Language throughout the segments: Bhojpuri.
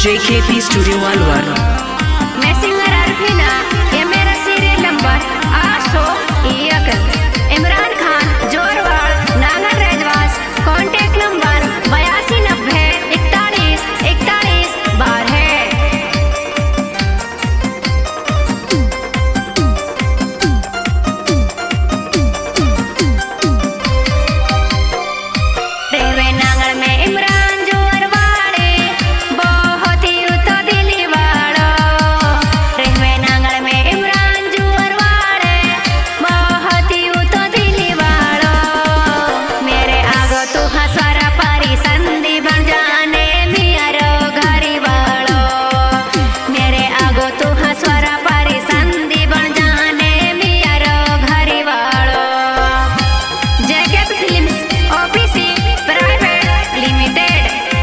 JKP Studio Alvar. मैं सिंगर अरफीना, ये मेरा serial number 801। Imran Khan Jorwad Nagar Rejwas, contact number 8290 41 41 12 है। रेवे नागड़ में इमरान जोरवाड़े बहुत ही उतो दिली वालो। रेवे नागड़ में इमरान जोरवाड़े बहुत ही उतो दिली वालो। मेरे आगो तू हंसवारा पारी संधि बन जाने मियारो घरी वालो। मेरे आगो तू हंसवारा पारी संधि बन जाने मियारो घरी वालो। JKP films OPC private limited.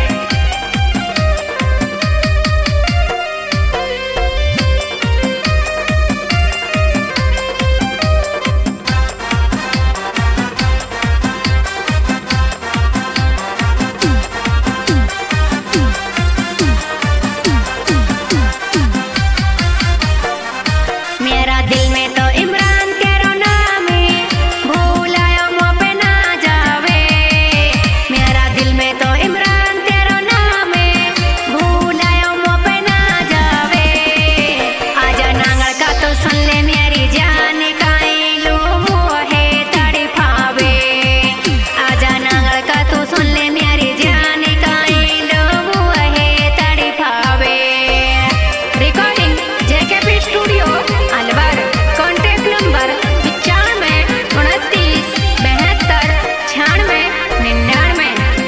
मेरा दिल में तो इमरान तेरो नाम है, भूलायो मुँह पे ना जावे। मेरा दिल में तो इमरान तेरो नाम है, भूलायो मुँह पे ना जावे। आजा नांगड़ का तो सुन ले मेरी जान, काई लू मुँहे तड़फावे। आजा नांगड़ का तो सुन ले मेरी जान, काई लू मुँहे तड़फावे। Recording JKP studio Alwar. Contact number 95 29 72 96 99।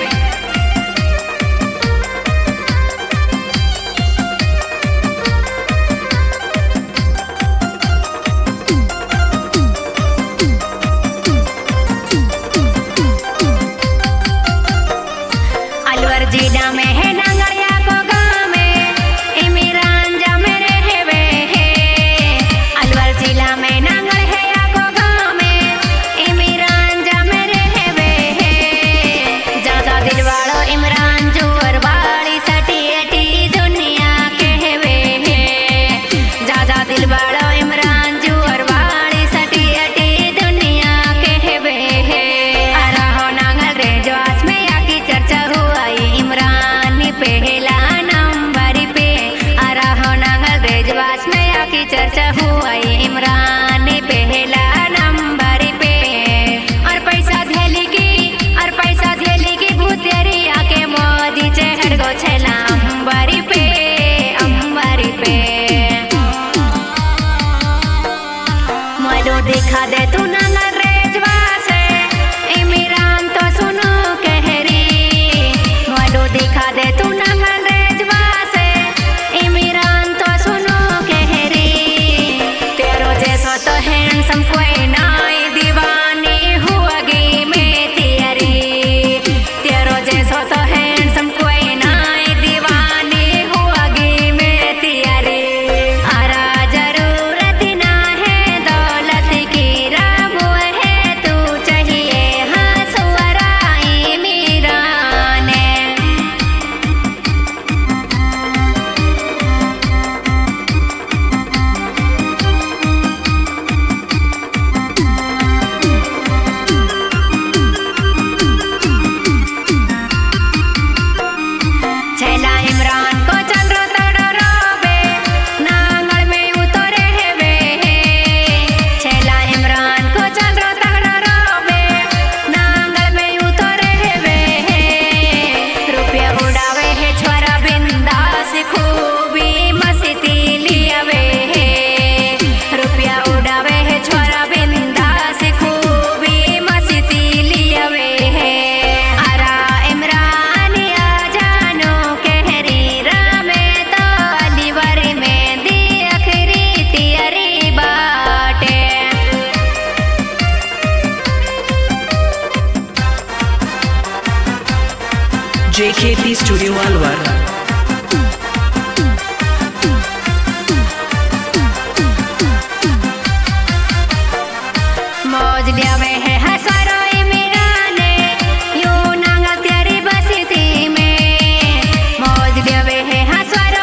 Alwar जिला में है नांगड़िया को गाँव में इमरान जा मेरे हेवे है। अलवर जिला में नांगड़ है या को गाँव में इमरान जा मेरे हेवे है। ज्यादा दिल वालो इमरान जोर वाली सटी अटी दुनिया के हेवे है। ज्यादा दिल वालो इमरान जोर वाली सटी अटी दुनिया के हेवे है। अरहो नांगल रे जो आज में या की चर्चा हुआ इमरान पहला नंबर पे। अरहो नांगल रे जो आज में या की चर्चा हुआ इमरान पहला नंबर पे। और पैसा धेली की भूतेरी आके मोदी चढ़ गो छला अंबरी पे अंबरी पे। मोलो दिखा दे तू नांगल रेजवा से इमरान तो सुनो कहरी। मोलो दिखा दे तू नांगल रेजवा से इमरान तो सुनो कहरी। तेरो जैसो तो हैंडसम कोई नाई दीवानी हुआगी मैं तेरी। तेरो जैसो तो हैंडसम कोई नाई दीवानी हुआगी मैं तेरी। आरा जरूरत ना है दौलत की, रब है तू चाहिए हंसवराई मीरान। छैला इमरान को चल रो तड़ो रोबे, नांगड़ में उतरे हेवे है। छैला इमरान को चल रो तड़ो रोबे, नांगड़ में उतरे हेवे है। रुपया उड़ावे है छोरा बिंदास, खूबी मस्ती लियावे है। रुपया उड़ावे है छोरा बिंदास, खूबी मस्ती लियावे है। अरा इमरान आ जानो कहरी रामे तो अलीवर में दी अखरी तियरी बाटे। JKP Studio Alvar. मौज लियावे है हसरो इमरान, यूं नांगल तेरी बस्ती में। मौज लियावे है हसरो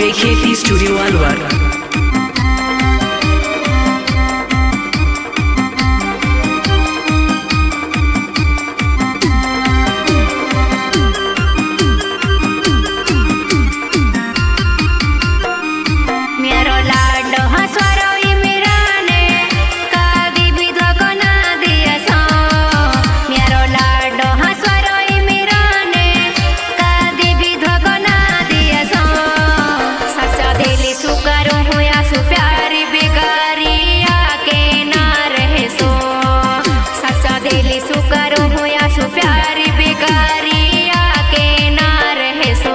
JKT Studio Alvar. मेरो लाडो हँसरो इमिराने कदी विधवा को ना दिएछौ। मेरो लाडो हँसरो इमिराने कदी विधवा को ना दिएछौ। सच्चा दिली सुकरो हुआ सु प्यारी बिगारिया के ना रहेछौ। सच्चा दिली सुकरो हुआ सु प्यारी बिगारिया के ना रहेछौ।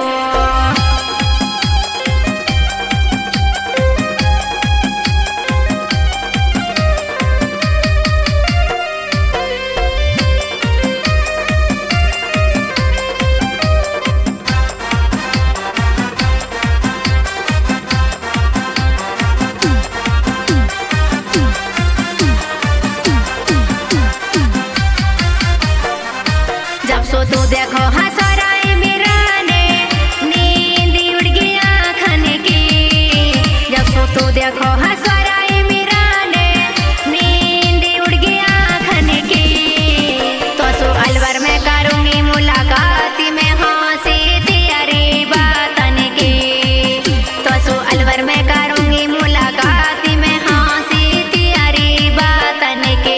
जब सो तू देखो हंसरा इमिराने नींद उड़ गई आँखन की। जब सो तू देखो हंसरा इमिराने नींद उड़ गई आँखन की। तो सो अलवर में करूँगी मुलाकात में हंसी तेरी बातन की। तो सो अलवर में करूँगी मुलाकात में हंसी तेरी बातन की।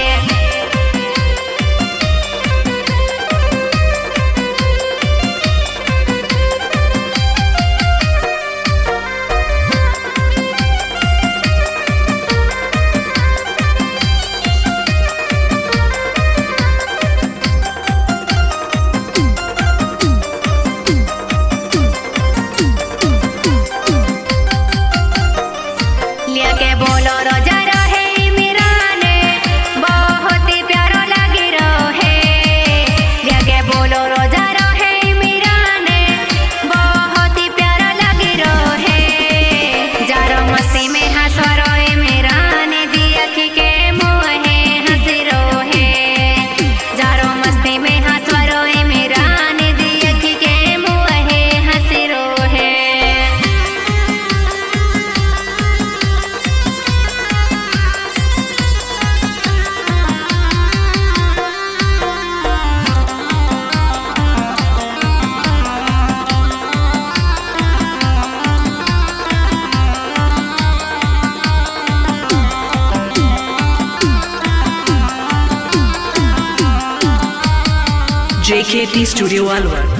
लेके बोलो रोजा रहे इमिराने बहुत ही प्यारो लगी रहे। लेके बोलो रोजा रहे इमिराने बहुत ही प्यारो लगी रहे। जारो मस्ती में हंसरो इमिराने देख के मोहे हंसी रोहे। जारो मस्ती में हंसरो इमिराने देख के मोहे हंसी रोहे। JKT Studio Alvar.